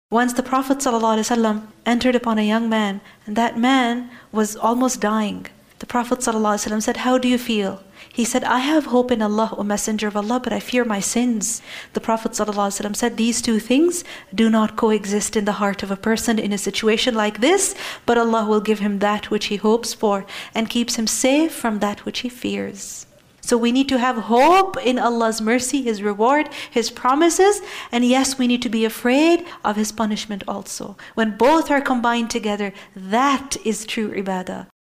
Once the Prophet ﷺ entered upon a young man, and that man was almost dying. The Prophet ﷺ said, "How do you feel?" He said, "I have hope in Allah, O Messenger of Allah, but I fear my sins." The Prophet ﷺ said, "These two things do not coexist in the heart of a person in a situation like this, but Allah will give him that which he hopes for and keeps him safe from that which he fears." So we need to have hope in Allah's mercy, His reward, His promises, and yes, we need to be afraid of His punishment also. When both are combined together, that is true ibadah.